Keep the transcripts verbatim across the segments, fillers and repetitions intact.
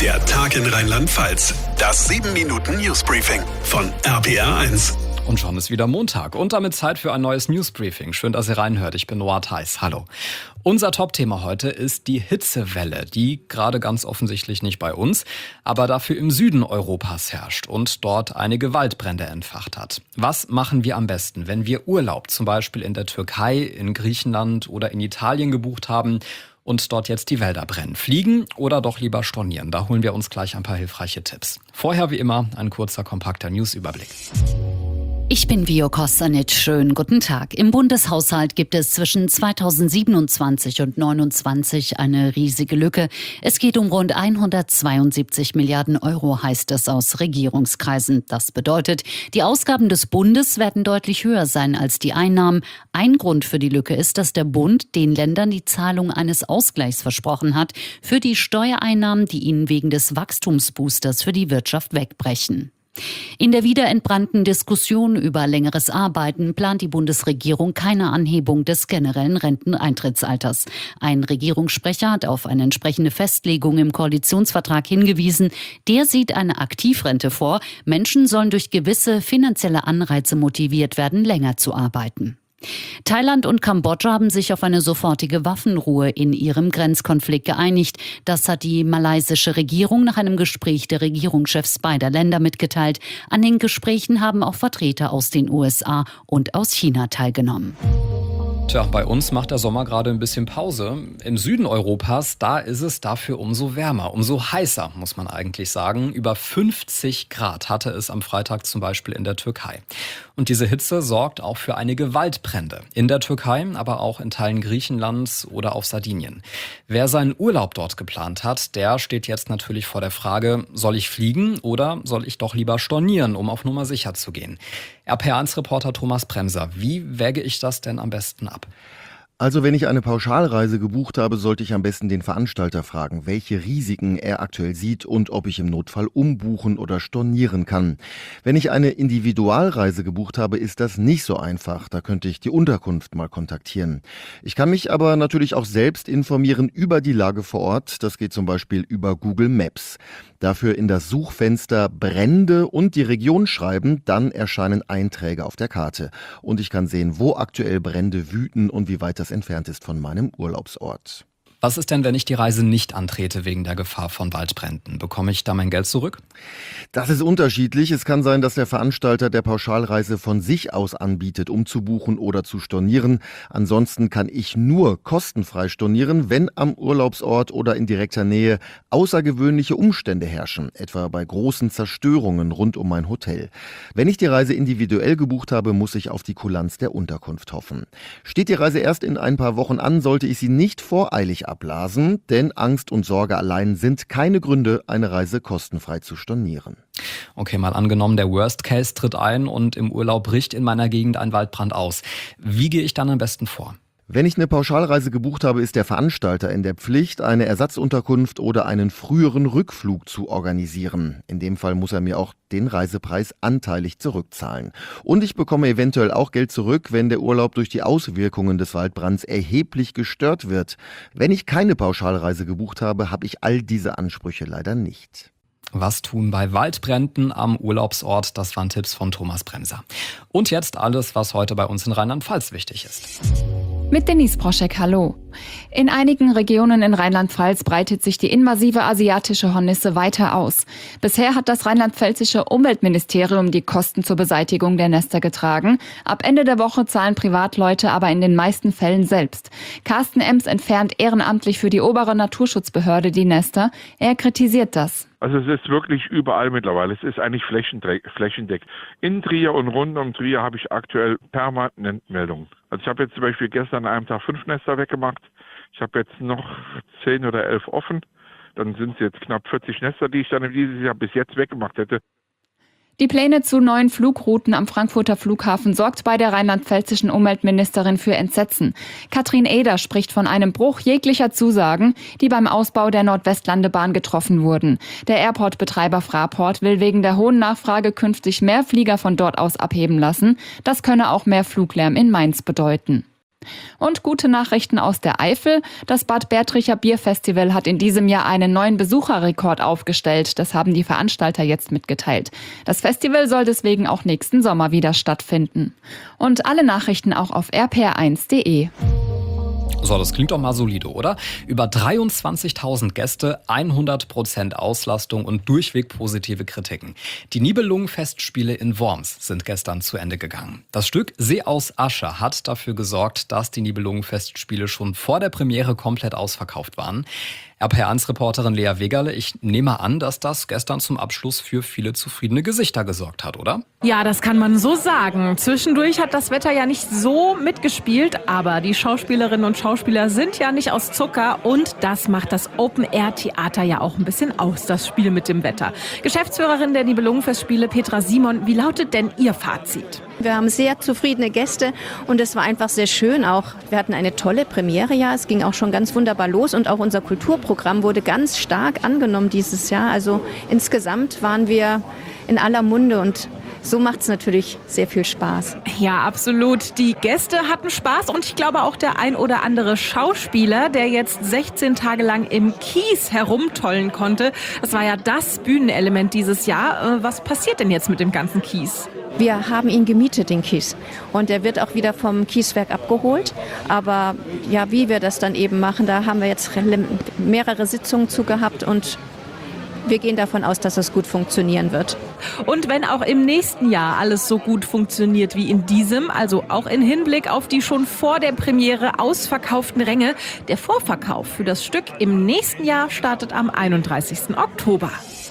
Der Tag in Rheinland-Pfalz. Das sieben Minuten Newsbriefing von R P R eins. Und schon ist wieder Montag und damit Zeit für ein neues Newsbriefing. Schön, dass ihr reinhört. Ich bin Noah Theis. Hallo. Unser Top-Thema heute ist die Hitzewelle, die gerade ganz offensichtlich nicht bei uns, aber dafür im Süden Europas herrscht und dort einige Waldbrände entfacht hat. Was machen wir am besten, wenn wir Urlaub zum Beispiel in der Türkei, in Griechenland oder in Italien gebucht haben und dort jetzt die Wälder brennen? Fliegen oder doch lieber stornieren? Da holen wir uns gleich ein paar hilfreiche Tipps. Vorher wie immer ein kurzer, kompakter Newsüberblick. Ich bin Vio Kostanic. Schönen guten Tag. Im Bundeshaushalt gibt es zwischen zweitausendsiebenundzwanzig und neunundzwanzig eine riesige Lücke. Es geht um rund hundertzweiundsiebzig Milliarden Euro, heißt es aus Regierungskreisen. Das bedeutet, die Ausgaben des Bundes werden deutlich höher sein als die Einnahmen. Ein Grund für die Lücke ist, dass der Bund den Ländern die Zahlung eines Ausgleichs versprochen hat für die Steuereinnahmen, die ihnen wegen des Wachstumsboosters für die Wirtschaft wegbrechen. In der wiederentbrannten Diskussion über längeres Arbeiten plant die Bundesregierung keine Anhebung des generellen Renteneintrittsalters. Ein Regierungssprecher hat auf eine entsprechende Festlegung im Koalitionsvertrag hingewiesen. Der sieht eine Aktivrente vor. Menschen sollen durch gewisse finanzielle Anreize motiviert werden, länger zu arbeiten. Thailand und Kambodscha haben sich auf eine sofortige Waffenruhe in ihrem Grenzkonflikt geeinigt. Das hat die malaysische Regierung nach einem Gespräch der Regierungschefs beider Länder mitgeteilt. An den Gesprächen haben auch Vertreter aus den U S A und aus China teilgenommen. Tja, bei uns macht der Sommer gerade ein bisschen Pause. Im Süden Europas, da ist es dafür umso wärmer, umso heißer, muss man eigentlich sagen. Über fünfzig Grad hatte es am Freitag zum Beispiel in der Türkei. Und diese Hitze sorgt auch für einige Waldbrände. In der Türkei, aber auch in Teilen Griechenlands oder auf Sardinien. Wer seinen Urlaub dort geplant hat, der steht jetzt natürlich vor der Frage, soll ich fliegen oder soll ich doch lieber stornieren, um auf Nummer sicher zu gehen? R P R eins Reporter Thomas Bremser, wie wäge ich das denn am besten ab? Also wenn ich eine Pauschalreise gebucht habe, sollte ich am besten den Veranstalter fragen, welche Risiken er aktuell sieht und ob ich im Notfall umbuchen oder stornieren kann. Wenn ich eine Individualreise gebucht habe, ist das nicht so einfach. Da könnte ich die Unterkunft mal kontaktieren. Ich kann mich aber natürlich auch selbst informieren über die Lage vor Ort. Das geht zum Beispiel über Google Maps. Dafür in das Suchfenster Brände und die Region schreiben, dann erscheinen Einträge auf der Karte. Und ich kann sehen, wo aktuell Brände wüten und wie weit das entfernt ist von meinem Urlaubsort. Was ist denn, wenn ich die Reise nicht antrete wegen der Gefahr von Waldbränden? Bekomme ich da mein Geld zurück? Das ist unterschiedlich. Es kann sein, dass der Veranstalter der Pauschalreise von sich aus anbietet, umzubuchen oder zu stornieren. Ansonsten kann ich nur kostenfrei stornieren, wenn am Urlaubsort oder in direkter Nähe außergewöhnliche Umstände herrschen, etwa bei großen Zerstörungen rund um mein Hotel. Wenn ich die Reise individuell gebucht habe, muss ich auf die Kulanz der Unterkunft hoffen. Steht die Reise erst in ein paar Wochen an, sollte ich sie nicht voreilig abblasen, denn Angst und Sorge allein sind keine Gründe, eine Reise kostenfrei zu stornieren. Okay, mal angenommen, der Worst Case tritt ein und im Urlaub bricht in meiner Gegend ein Waldbrand aus. Wie gehe ich dann am besten vor? Wenn ich eine Pauschalreise gebucht habe, ist der Veranstalter in der Pflicht, eine Ersatzunterkunft oder einen früheren Rückflug zu organisieren. In dem Fall muss er mir auch den Reisepreis anteilig zurückzahlen. Und ich bekomme eventuell auch Geld zurück, wenn der Urlaub durch die Auswirkungen des Waldbrands erheblich gestört wird. Wenn ich keine Pauschalreise gebucht habe, habe ich all diese Ansprüche leider nicht. Was tun bei Waldbränden am Urlaubsort? Das waren Tipps von Thomas Bremser. Und jetzt alles, was heute bei uns in Rheinland-Pfalz wichtig ist. Mit Denise Proschek, hallo. In einigen Regionen in Rheinland-Pfalz breitet sich die invasive asiatische Hornisse weiter aus. Bisher hat das rheinland-pfälzische Umweltministerium die Kosten zur Beseitigung der Nester getragen. Ab Ende der Woche zahlen Privatleute aber in den meisten Fällen selbst. Carsten Ems entfernt ehrenamtlich für die obere Naturschutzbehörde die Nester. Er kritisiert das. Also es ist wirklich überall mittlerweile. Es ist eigentlich flächendeckend. In Trier und rund um Trier habe ich aktuell permanent Meldungen. Also ich habe jetzt zum Beispiel gestern an einem Tag fünf Nester weggemacht. Ich habe jetzt noch zehn oder elf offen. Dann sind es jetzt knapp vierzig Nester, die ich dann dieses Jahr bis jetzt weggemacht hätte. Die Pläne zu neuen Flugrouten am Frankfurter Flughafen sorgt bei der rheinland-pfälzischen Umweltministerin für Entsetzen. Katrin Eder spricht von einem Bruch jeglicher Zusagen, die beim Ausbau der Nordwestlandebahn getroffen wurden. Der Airport-Betreiber Fraport will wegen der hohen Nachfrage künftig mehr Flieger von dort aus abheben lassen. Das könne auch mehr Fluglärm in Mainz bedeuten. Und gute Nachrichten aus der Eifel. Das Bad Bertricher Bierfestival hat in diesem Jahr einen neuen Besucherrekord aufgestellt. Das haben die Veranstalter jetzt mitgeteilt. Das Festival soll deswegen auch nächsten Sommer wieder stattfinden. Und alle Nachrichten auch auf r p r eins punkt d e. So, das klingt doch mal solide, oder? Über dreiundzwanzigtausend Gäste, hundert Prozent Auslastung und durchweg positive Kritiken. Die Nibelungenfestspiele in Worms sind gestern zu Ende gegangen. Das Stück See aus Asche hat dafür gesorgt, dass die Nibelungenfestspiele schon vor der Premiere komplett ausverkauft waren. R P R eins Reporterin Lea Wegerle, ich nehme an, dass das gestern zum Abschluss für viele zufriedene Gesichter gesorgt hat, oder? Ja, das kann man so sagen. Zwischendurch hat das Wetter ja nicht so mitgespielt, aber die Schauspielerinnen und Schauspieler sind ja nicht aus Zucker und das macht das Open-Air-Theater ja auch ein bisschen aus, das Spiel mit dem Wetter. Geschäftsführerin der Nibelungenfestspiele Petra Simon, wie lautet denn Ihr Fazit? Wir haben sehr zufriedene Gäste und es war einfach sehr schön auch. Wir hatten eine tolle Premiere, ja, es ging auch schon ganz wunderbar los und auch unser Kulturprogramm wurde ganz stark angenommen dieses Jahr. Also insgesamt waren wir in aller Munde und so macht es natürlich sehr viel Spaß. Ja, absolut. Die Gäste hatten Spaß und ich glaube auch der ein oder andere Schauspieler, der jetzt sechzehn Tage lang im Kies herumtollen konnte. Das war ja das Bühnenelement dieses Jahr. Was passiert denn jetzt mit dem ganzen Kies? Wir haben ihn gemietet, den Kies. Und er wird auch wieder vom Kieswerk abgeholt. Aber ja, wie wir das dann eben machen, da haben wir jetzt mehrere Sitzungen zu gehabt und wir gehen davon aus, dass es gut funktionieren wird. Und wenn auch im nächsten Jahr alles so gut funktioniert wie in diesem, also auch in Hinblick auf die schon vor der Premiere ausverkauften Ränge, der Vorverkauf für das Stück im nächsten Jahr startet am einunddreißigsten Oktober.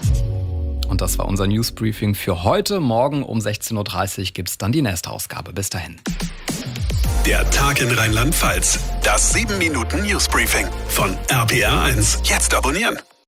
Und das war unser Newsbriefing für heute. Morgen um sechzehn Uhr dreißig gibt es dann die nächste Ausgabe. Bis dahin. Der Tag in Rheinland-Pfalz. Das sieben Minuten Newsbriefing von R P R eins. Jetzt abonnieren.